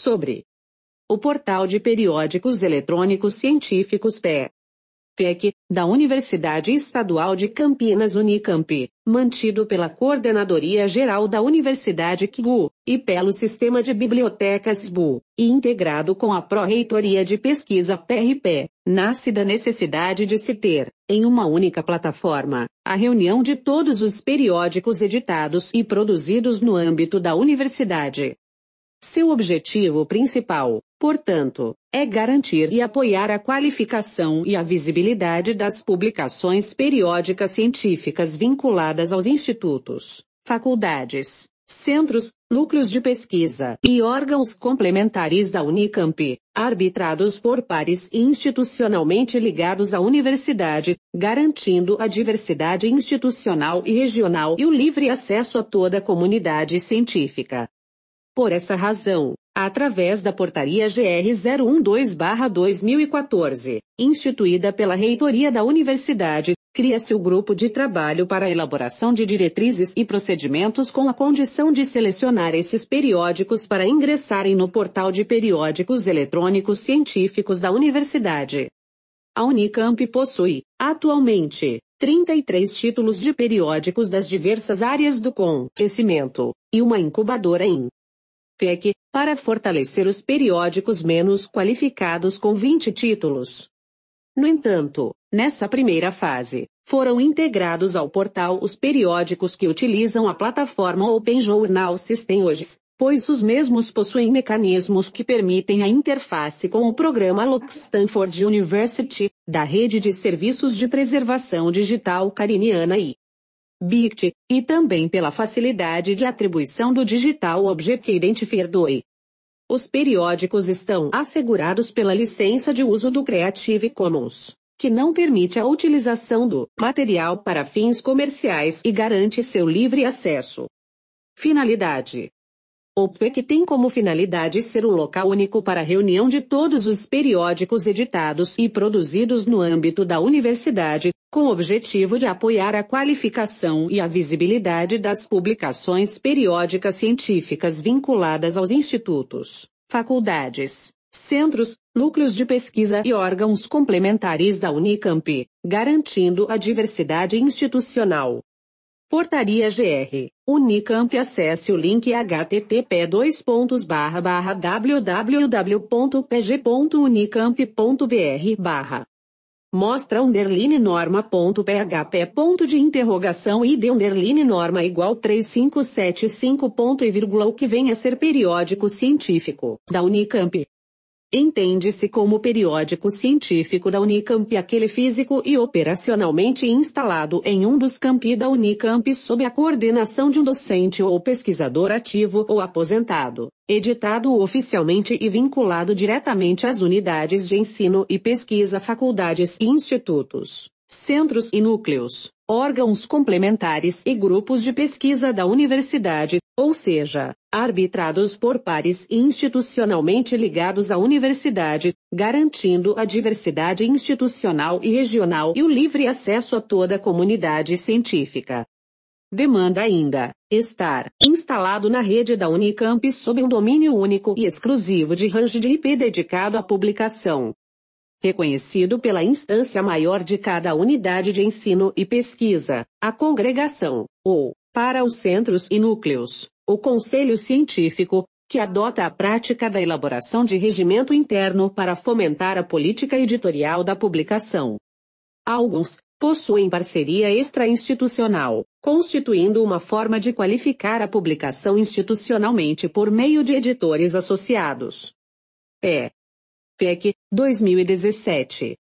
sobre o Portal de Periódicos Eletrônicos Científicos PEC, da Universidade Estadual de Campinas Unicamp, mantido pela Coordenadoria Geral da Universidade CGU, e pelo Sistema de Bibliotecas SBU, e integrado com a Pró-Reitoria de Pesquisa PRP, nasce da necessidade de se ter, em uma única plataforma, a reunião de todos os periódicos editados e produzidos no âmbito da universidade. Seu objetivo principal, portanto, é garantir e apoiar a qualificação e a visibilidade das publicações periódicas científicas vinculadas aos institutos, faculdades, centros, núcleos de pesquisa e órgãos complementares da Unicamp, arbitrados por pares e institucionalmente ligados à universidade, garantindo a diversidade institucional e regional e o livre acesso a toda a comunidade científica. Por essa razão, através da Portaria GR 012/2014, instituída pela Reitoria da Universidade, cria-se o Grupo de Trabalho para a elaboração de diretrizes e procedimentos com a condição de selecionar esses periódicos para ingressarem no Portal de Periódicos Eletrônicos Científicos da Universidade. A Unicamp possui, atualmente, 33 títulos de periódicos das diversas áreas do conhecimento, e uma incubadora em PEC, para fortalecer os periódicos menos qualificados com 20 títulos. No entanto, nessa primeira fase, foram integrados ao portal os periódicos que utilizam a plataforma Open Journal System hoje, pois os mesmos possuem mecanismos que permitem a interface com o programa LOC Stanford University, da Rede de Serviços de Preservação Digital Cariniana e BICT, e também pela facilidade de atribuição do Digital Object Identifier DOI. Os periódicos estão assegurados pela licença de uso do Creative Commons, que não permite a utilização do material para fins comerciais e garante seu livre acesso. Finalidade: o PEC tem como finalidade ser um local único para a reunião de todos os periódicos editados e produzidos no âmbito da universidade, com o objetivo de apoiar a qualificação e a visibilidade das publicações periódicas científicas vinculadas aos institutos, faculdades, centros, núcleos de pesquisa e órgãos complementares da Unicamp, garantindo a diversidade institucional. Portaria GR, Unicamp. Acesse o link http://www.pg.unicamp.br/ mostra_norma.php.id_norma igual 3575. O que vem a ser periódico científico da Unicamp. Entende-se como periódico científico da Unicamp aquele físico e operacionalmente instalado em um dos campi da Unicamp sob a coordenação de um docente ou pesquisador ativo ou aposentado, editado oficialmente e vinculado diretamente às unidades de ensino e pesquisa, faculdades e institutos, centros e núcleos, órgãos complementares e grupos de pesquisa da universidade, ou seja, arbitrados por pares e institucionalmente ligados à universidade, garantindo a diversidade institucional e regional e o livre acesso a toda a comunidade científica. Demanda ainda estar instalado na rede da Unicamp sob um domínio único e exclusivo de range de IP dedicado à publicação, reconhecido pela instância maior de cada unidade de ensino e pesquisa, a congregação, ou, para os centros e núcleos, o Conselho Científico, que adota a prática da elaboração de regimento interno para fomentar a política editorial da publicação. Alguns possuem parceria extra-institucional, constituindo uma forma de qualificar a publicação institucionalmente por meio de editores associados. PEC 2017.